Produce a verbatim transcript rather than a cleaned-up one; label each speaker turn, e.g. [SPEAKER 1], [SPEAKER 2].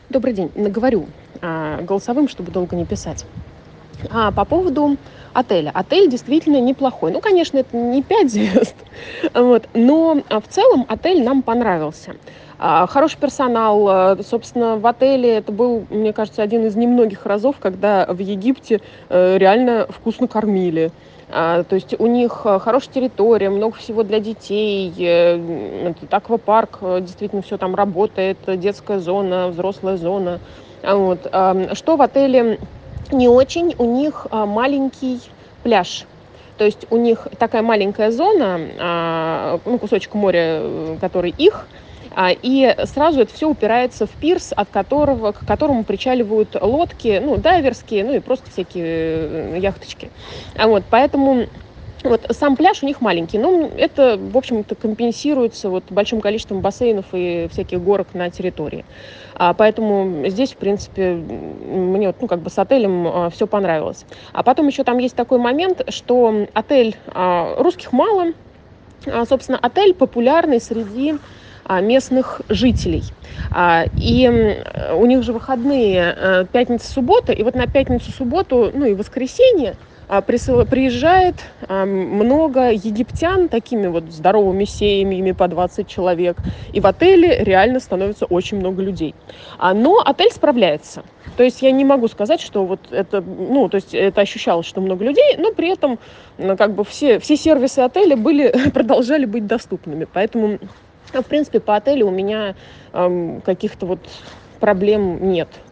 [SPEAKER 1] Добрый день. Наговорю а, голосовым, чтобы долго не писать. А, по поводу отеля. Отель действительно неплохой. Ну, конечно, это не пять звезд, вот, но а, в целом отель нам понравился. А, хороший персонал. а, Собственно, в отеле это был, мне кажется, один из немногих разов, когда в Египте э, реально вкусно кормили. А, То есть у них а, хорошая территория, много всего для детей, э, м, этот аквапарк, э, действительно все там работает, э, детская зона, взрослая зона. А Вот. ам, Что в отеле не очень, у них а, маленький пляж. То есть у них такая маленькая зона, а, ну, кусочек моря, э, который их, а, и сразу это все упирается в пирс, от которого, к которому причаливают лодки, ну, дайверские, ну и просто всякие э, яхточки. А вот, поэтому вот сам пляж у них маленький, но это, в общем-то, компенсируется вот большим количеством бассейнов и всяких горок на территории. А, поэтому здесь, в принципе, м, мне вот, ну, как бы с отелем все понравилось. А потом еще там есть такой момент, что отель, а, русских мало, а, собственно, отель популярный среди а, местных жителей. А, И м, у них же выходные э, пятница, суббота, и вот на пятницу, субботу, ну и воскресенье а, присыла- приезжает а, много египтян такими вот здоровыми семьями по двадцать человек, и в отеле реально становится очень много людей. А, Но отель справляется. То есть я не могу сказать, что вот это, ну, то есть это ощущалось, что много людей, но при этом ну, как бы все, все сервисы отеля были, продолжали быть доступными. Поэтому, а, в принципе, по отелю у меня ам, каких-то вот проблем нет.